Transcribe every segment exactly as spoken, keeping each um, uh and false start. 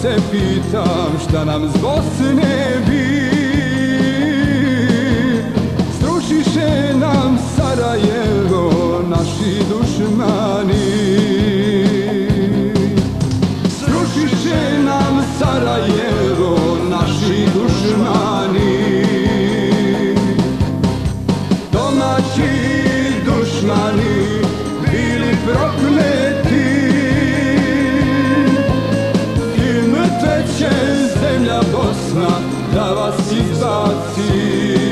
se pitam šta nam s Bosne bi. Srušiše nam Sarajevo naši dušmani. Srušiše nam Sarajevo naši dušmani. Domaći dušmani bili prokleti i mrtve će zemlja Bosna da vas izbaci.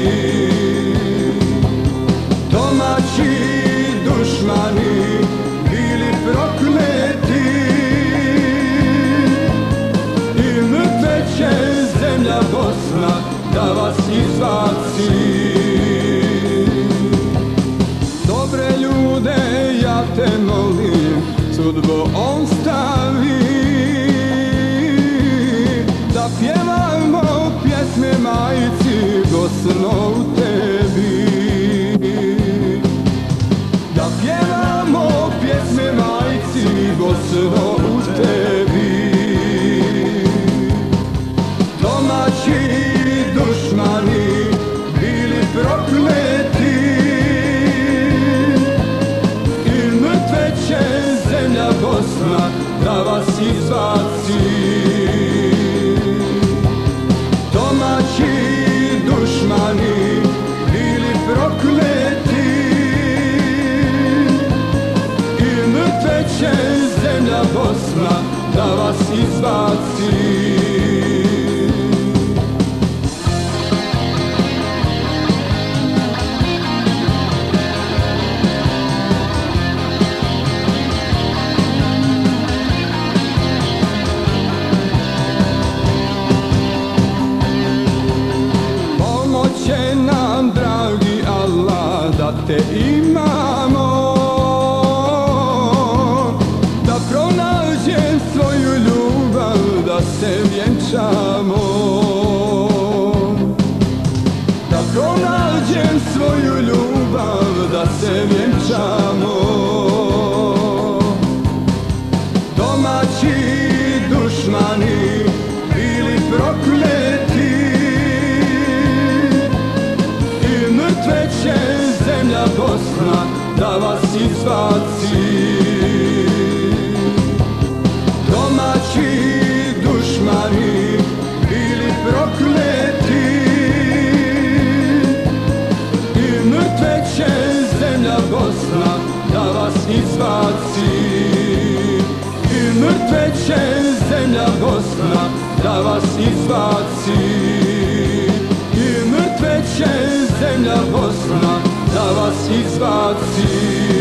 Domaći dušmani bili prokleti i mrtve će zemlja Bosna da vas izbaci. Dobre ljude, ja te molim, sudbo on stavi, da pjevamo pjesme majci Bosno u tebi. Da pjevamo pjesme majci Bosno u tebi. Domaći dušmani bili prokleti i mrtve će zemlja Bosna da vas izbaci. Domaći dušmani bili prokleti i mrtve će zemlja Bosna da vas izbaci. Će nam, dragi Allah, da te imamo, da pronađem svoju ljubav, da se vjenčamo. Da pronađem svoju ljubav, da se vjenčamo. Domaći dušmani bili prokleti i mrtve će zemlja Bosna da vas izbaci. Domaći dušmani bili prokleti i mrtve će zemlja Bosna da vas izbaci. I mrtve će zemlja Bosna da vas izbaci. I mrtve će zemlja Bosna da vas izbaci.